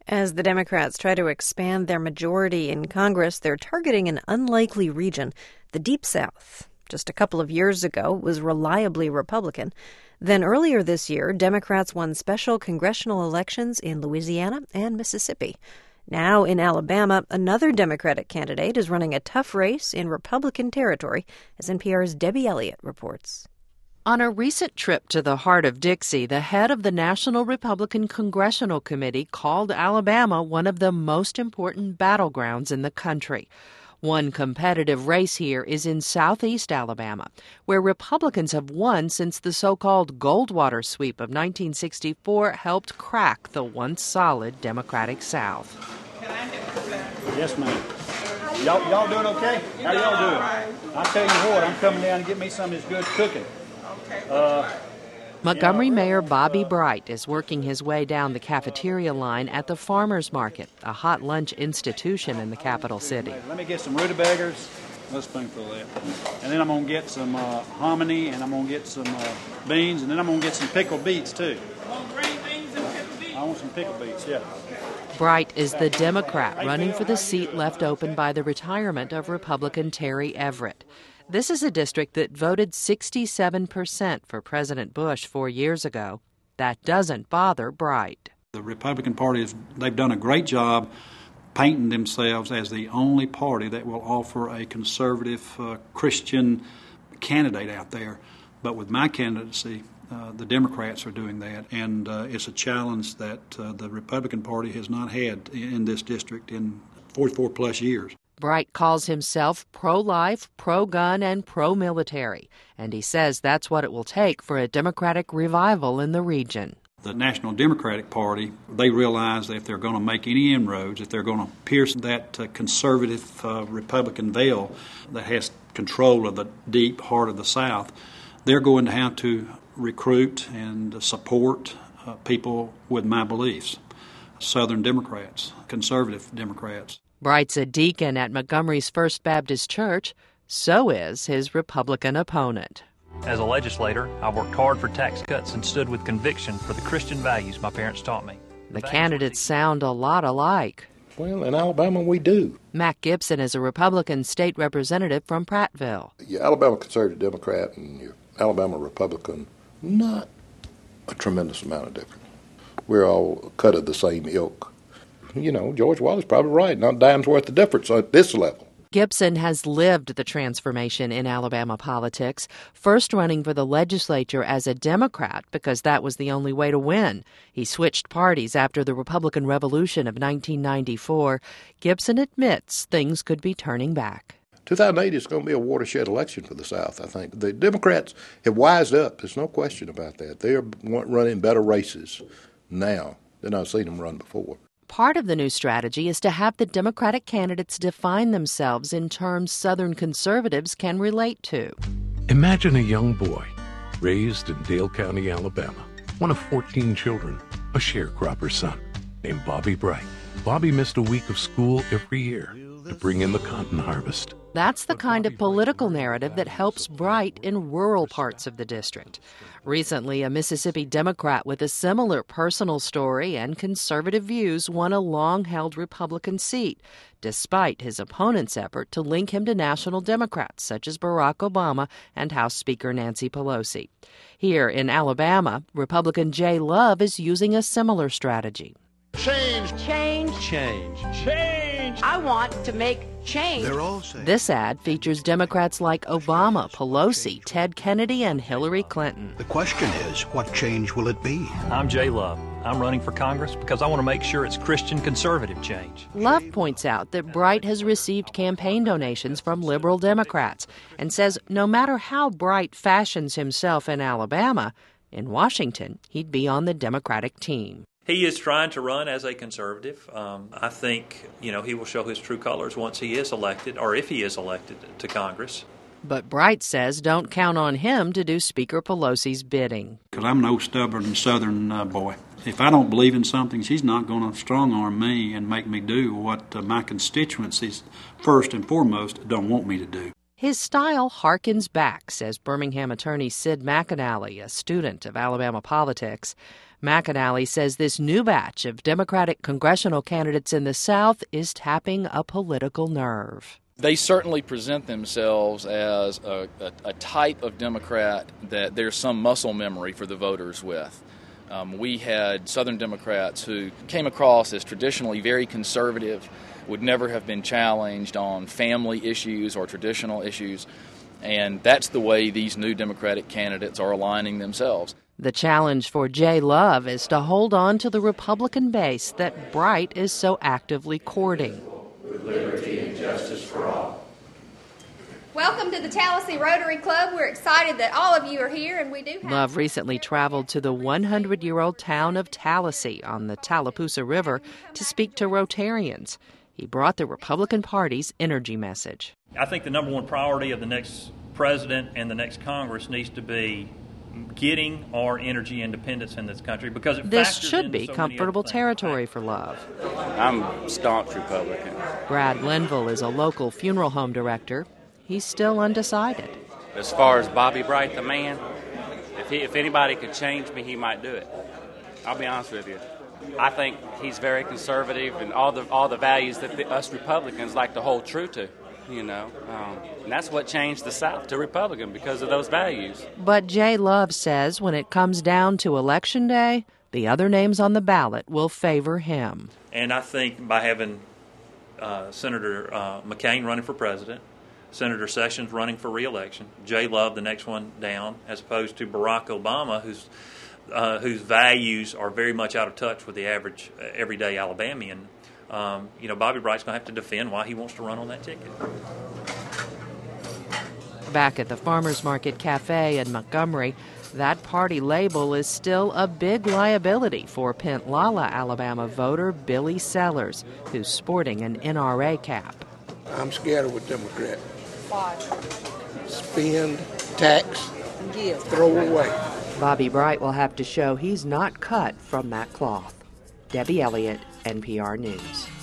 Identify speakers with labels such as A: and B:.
A: As the Democrats try to expand their majority in Congress, they're targeting an unlikely region, the Deep South. Just a couple of years ago, it was reliably Republican. Then earlier this year, Democrats won special congressional elections in Louisiana and Mississippi. Now in Alabama, another Democratic candidate is running a tough race in Republican territory, as NPR's Debbie Elliott reports.
B: On a recent trip to the heart of Dixie, the head of the National Republican Congressional Committee called Alabama one of the most important battlegrounds in the country. One competitive race here is in southeast Alabama, where Republicans have won since the so-called Goldwater sweep of 1964 helped crack the once solid Democratic South.
C: Yes, ma'am. Y'all doing okay? How y'all doing? I'll tell you what, I'm coming down to get me some of this good cooking.
B: Montgomery Mayor Bobby Bright is working his way down the cafeteria line at the Farmers Market, a hot lunch institution in the capital city.
C: Let me get some rutabagas, another spoonful of that. And then I'm going to get some hominy, and I'm going to get some beans, and then I'm going to get some pickled beets, too.
D: Want green beans and pickled beets?
C: I want some pickled beets, yeah.
B: Bright is the Democrat running for the seat left open by the retirement of Republican Terry Everett. This is a district that voted 67% for President Bush 4 years ago. That doesn't bother Bright.
C: The Republican Party, they've done a great job painting themselves as the only party that will offer a conservative Christian candidate out there. But with my candidacy, the Democrats are doing that, and it's a challenge that the Republican Party has not had in this district in 44-plus years.
B: Bright calls himself pro-life, pro-gun, and pro-military, and he says that's what it will take for a Democratic revival in the region.
C: The National Democratic Party, they realize that if they're going to make any inroads, if they're going to pierce that conservative Republican veil that has control of the deep heart of the South, they're going to have to recruit and support people with my beliefs, Southern Democrats, conservative Democrats.
B: Bright's a deacon at Montgomery's First Baptist Church. So is his Republican opponent.
E: As a legislator, I worked hard for tax cuts and stood with conviction for the Christian values my parents taught me.
B: The candidates sound a lot alike.
F: Well, in Alabama, we do.
B: Mac Gibson is a Republican state representative from Prattville.
F: Your Alabama conservative Democrat and your Alabama Republican, not a tremendous amount of difference. We're all cut of the same ilk. You know, George Wallace probably right. Not a dime's worth of difference at this level.
B: Gibson has lived the transformation in Alabama politics, first running for the legislature as a Democrat because that was the only way to win. He switched parties after the Republican Revolution of 1994. Gibson admits things could be turning back.
F: 2008 is going to be a watershed election for the South, I think. The Democrats have wised up. There's no question about that. They are running better races now than I've seen them run before.
B: Part of the new strategy is to have the Democratic candidates define themselves in terms Southern conservatives can relate to.
G: Imagine a young boy raised in Dale County, Alabama, one of 14 children, a sharecropper's son named Bobby Bright. Bobby missed a week of school every year to bring in the cotton harvest.
B: That's the kind of political narrative that helps Bright in rural parts of the district. Recently, a Mississippi Democrat with a similar personal story and conservative views won a long-held Republican seat, despite his opponent's effort to link him to national Democrats such as Barack Obama and House Speaker Nancy Pelosi. Here in Alabama, Republican Jay Love is using a similar strategy.
H: Change. Change.
E: Change.
H: Change. I want to make change.
I: They're all saying.
B: This ad features Democrats like Obama, Pelosi, Ted Kennedy, and Hillary Clinton.
I: The question is, what change will it be?
E: I'm Jay Love. I'm running for Congress because I want to make sure it's Christian conservative change.
B: Love points out that Bright has received campaign donations from liberal Democrats and says no matter how Bright fashions himself in Alabama, in Washington, he'd be on the Democratic team.
E: He is trying to run as a conservative. I think, he will show his true colors once he is elected, or if he is elected to Congress.
B: But Bright says don't count on him to do Speaker Pelosi's bidding.
C: Because I'm no stubborn Southern boy. If I don't believe in something, she's not going to strong-arm me and make me do what my constituencies, first and foremost, don't want me to do.
B: His style harkens back, says Birmingham attorney Sid McAnally, a student of Alabama politics. McAnally says this new batch of Democratic congressional candidates in the South is tapping a political nerve.
J: They certainly present themselves as a type of Democrat that there's some muscle memory for the voters with. We had Southern Democrats who came across as traditionally very conservative, would never have been challenged on family issues or traditional issues, and that's the way these new Democratic candidates are aligning themselves.
B: The challenge for Jay Love is to hold on to the Republican base that Bright is so actively courting.
K: With liberty and justice for all.
L: Welcome to the Tallahassee Rotary Club. We're excited that all of you are here, and we do have...
B: Love recently traveled to the 100-year-old town of Tallahassee on the Tallapoosa River to speak to Rotarians. He brought the Republican Party's energy message.
E: I think the number one priority of the next president and the next Congress needs to be getting our energy independence in this country, because it
B: this should be comfortable territory for Love.
M: I'm a staunch Republican.
B: Brad Linville is a local funeral home director. He's still undecided.
M: As far as Bobby Bright, the man, if anybody could change me, he might do it. I'll be honest with you. I think he's very conservative and all the values that us Republicans like to hold true to. And that's what changed the South to Republican, because of those values.
B: But Jay Love says when it comes down to Election Day, the other names on the ballot will favor him.
E: And I think by having Senator McCain running for president, Senator Sessions running for re-election, Jay Love the next one down, as opposed to Barack Obama, whose values are very much out of touch with the average everyday Alabamian. Bobby Bright's going to have to defend why he wants to run on that ticket.
B: Back at the Farmers Market Cafe in Montgomery, that party label is still a big liability for Pentlala, Alabama voter Billy Sellers, who's sporting an NRA cap.
N: I'm scared of a Democrat.
L: Why?
N: Spend, tax, give, throw away.
B: Bobby Bright will have to show he's not cut from that cloth. Debbie Elliott, NPR News.